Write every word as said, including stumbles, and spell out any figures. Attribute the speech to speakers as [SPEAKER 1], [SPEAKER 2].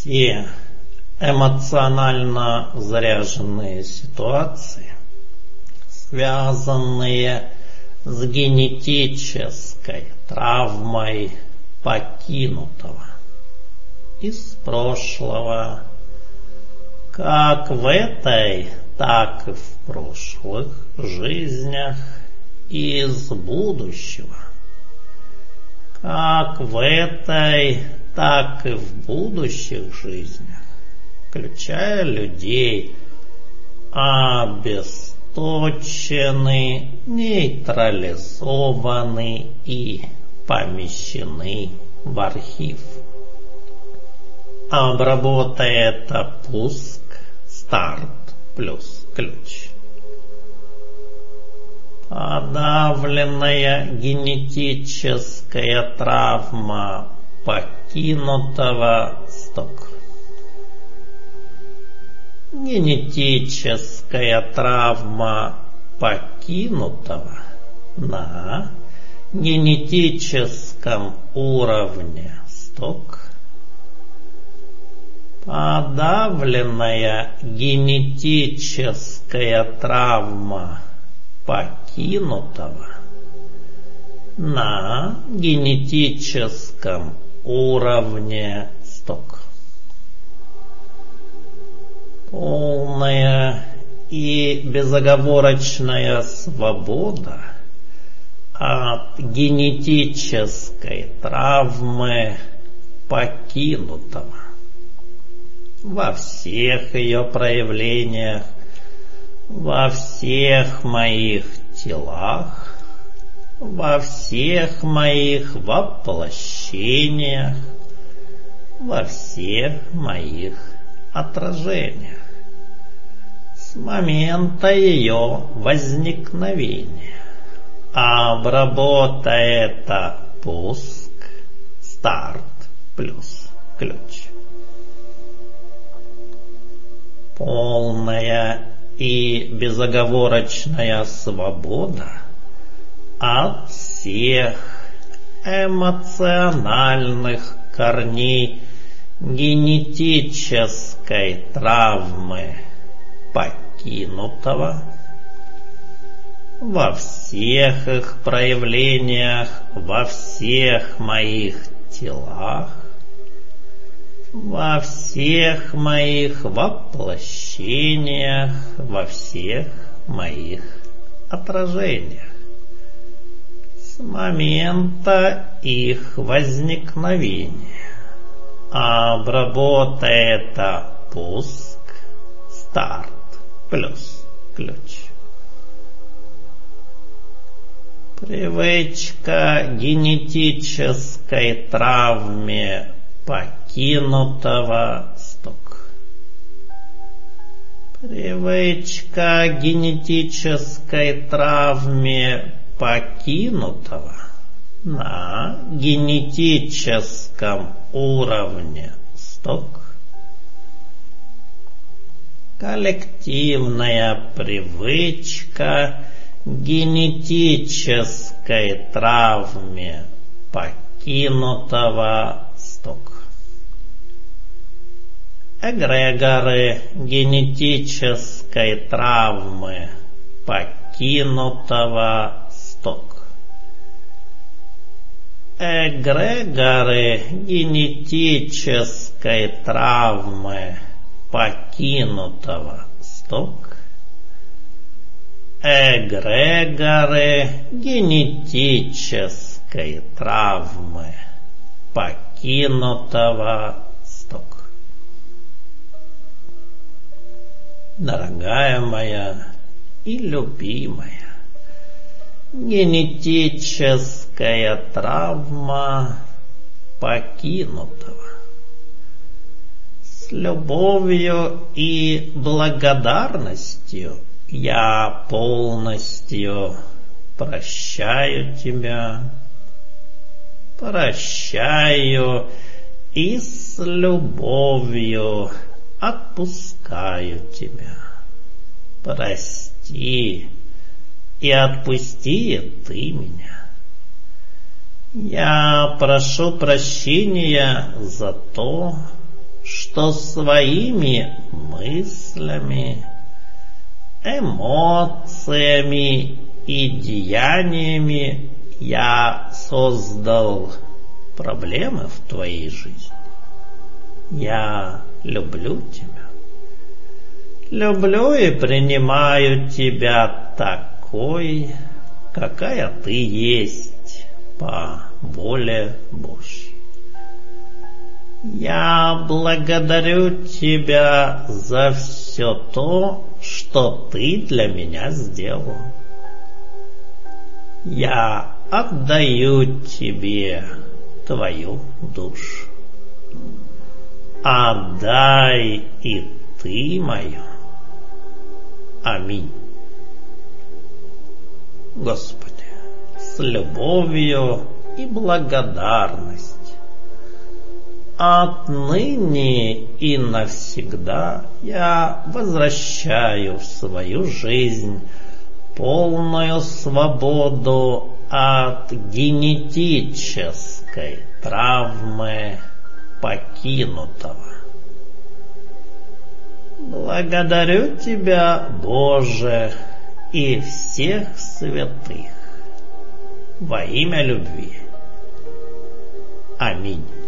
[SPEAKER 1] Все эмоционально заряженные ситуации, связанные с генетической травмой покинутого из прошлого, как в этой, так и в прошлых жизнях, из будущего, как в этой, так и в будущих жизнях, включая людей, обесточены, нейтрализованы и помещены в архив. Обработает пуск, старт плюс ключ. Подавленная генетическая травма покинутого сток. Генетическая травма покинутого на генетическом уровне сток. Подавленная генетическая травма покинутого на генетическом уровне сток. Полная и безоговорочная свобода от генетической травмы покинутого во всех ее проявлениях, во всех моих телах, во всех моих воплощениях, во всех моих отражениях с момента ее возникновения. Обработа это пуск, старт плюс ключ. Полная и безоговорочная свобода от всех эмоциональных корней генетической травмы покинутого во всех их проявлениях, во всех моих телах, во всех моих воплощениях, во всех моих отражениях с момента их возникновения. Обработа это пуск, старт плюс ключ. Привычка генетической травме покинутого сток. Привычка генетической травме покинутого на генетическом уровне сток. Коллективная привычка генетической травме покинутого сток. Эгрегоры генетической травмы покинутого сток. Эгрегоры генетической травмы покинутого сток. Эгрегоры генетической травмы покинутого сток. Дорогая моя и любимая, генетическая травма покинутого. С любовью и благодарностью я полностью прощаю тебя, прощаю и с любовью отпускаю тебя. Прости и отпусти ты меня. Я прошу прощения за то, что своими мыслями, эмоциями и деяниями я создал проблемы в твоей жизни. Я люблю тебя. Люблю и принимаю тебя такой, какая ты есть, по воле Божьей. Я благодарю тебя за все то, что ты для меня сделал. Я отдаю тебе твою душу. Отдай и ты мою. Аминь. Господи, с любовью и благодарностью отныне и навсегда я возвращаю в свою жизнь полную свободу от генетической травмы покинутого. Благодарю Тебя, Боже, и всех святых во имя любви. Аминь.